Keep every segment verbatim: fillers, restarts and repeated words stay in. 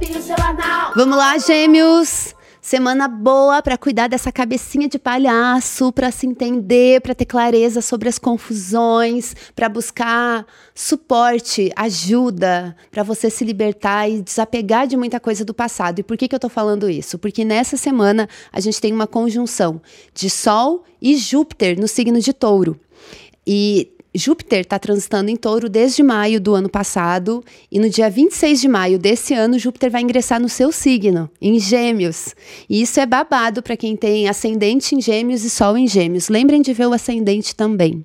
Vamos lá, Gêmeos! Semana boa para cuidar dessa cabecinha de palhaço, para se entender, para ter clareza sobre as confusões, para buscar suporte, ajuda, para você se libertar e desapegar de muita coisa do passado. E por que que eu tô falando isso? Porque nessa semana a gente tem uma conjunção de Sol e Júpiter no signo de Touro. E Júpiter está transitando em Touro desde maio do ano passado e no dia vinte e seis de maio desse ano, Júpiter vai ingressar no seu signo, em Gêmeos. E isso é babado para quem tem ascendente em Gêmeos e Sol em Gêmeos. Lembrem de ver o ascendente também.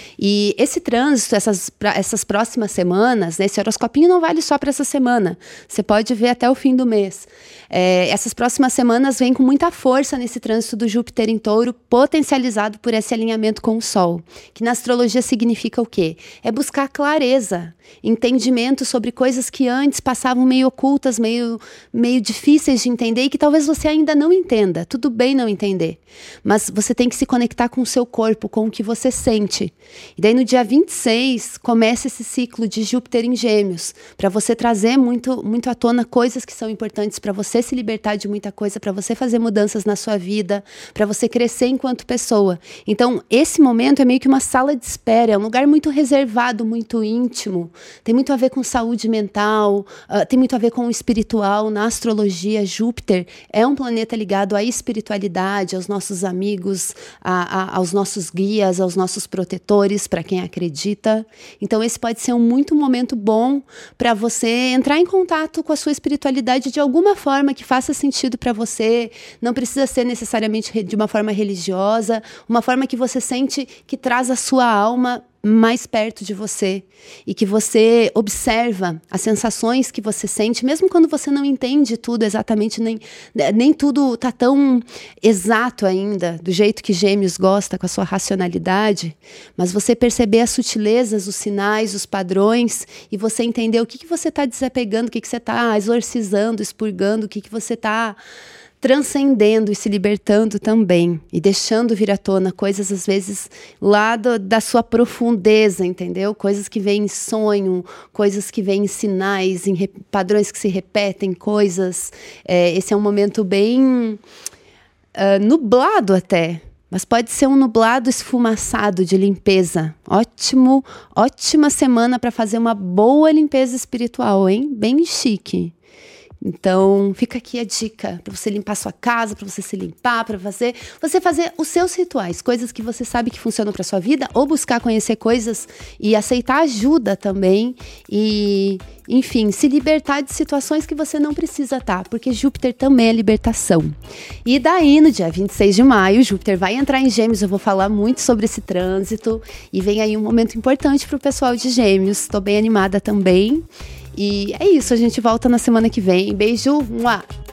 E esse trânsito, essas, essas próximas semanas, né, esse horoscopinho não vale só para essa semana, você pode ver até o fim do mês. É, essas próximas semanas vêm com muita força nesse trânsito do Júpiter em Touro, potencializado por esse alinhamento com o Sol, que na astrologia significa o quê? É buscar clareza, entendimento sobre coisas que antes passavam meio ocultas, meio, meio difíceis de entender e que talvez você ainda não entenda. Tudo bem não entender, mas você tem que se conectar com o seu corpo, com o que você sente. E daí no dia vinte e seis começa esse ciclo de Júpiter em Gêmeos, para você trazer muito, muito à tona coisas que são importantes para você se libertar de muita coisa, para você fazer mudanças na sua vida, para você crescer enquanto pessoa. Então esse momento é meio que uma sala de espera, é um lugar muito reservado, muito íntimo, tem muito a ver com saúde mental, uh, tem muito a ver com o espiritual. Na astrologia, Júpiter é um planeta ligado à espiritualidade, aos nossos amigos, a, a, aos nossos guias, aos nossos protetores, para quem acredita. Então esse pode ser um muito momento bom para você entrar em contato com a sua espiritualidade de alguma forma que faça sentido para você. Não precisa ser necessariamente de uma forma religiosa, uma forma que você sente que traz a sua alma mais perto de você e que você observa as sensações que você sente, mesmo quando você não entende tudo exatamente, nem, nem tudo tá tão exato ainda, do jeito que Gêmeos gosta, com a sua racionalidade, mas você perceber as sutilezas, os sinais, os padrões e você entender o que, que você está desapegando, o que, que você está exorcizando, expurgando, o que, que você está transcendendo e se libertando também, e deixando vir à tona coisas, às vezes, lá do, da sua profundeza, entendeu? Coisas que vêm em sonho, coisas que vêm em sinais, em re, padrões que se repetem, coisas. É, esse é um momento bem uh, nublado até, mas pode ser um nublado esfumaçado de limpeza. Ótimo, ótima semana para fazer uma boa limpeza espiritual, hein? Bem chique. Então, fica aqui a dica para você limpar sua casa, para você se limpar, para fazer, você fazer os seus rituais, coisas que você sabe que funcionam para sua vida, ou buscar conhecer coisas e aceitar ajuda também e, enfim, se libertar de situações que você não precisa estar, porque Júpiter também é libertação. E daí, no dia vinte e seis de maio, Júpiter vai entrar em Gêmeos, eu vou falar muito sobre esse trânsito e vem aí um momento importante para o pessoal de Gêmeos, estou bem animada também. E é isso, a gente volta na semana que vem. Beijo! Mua!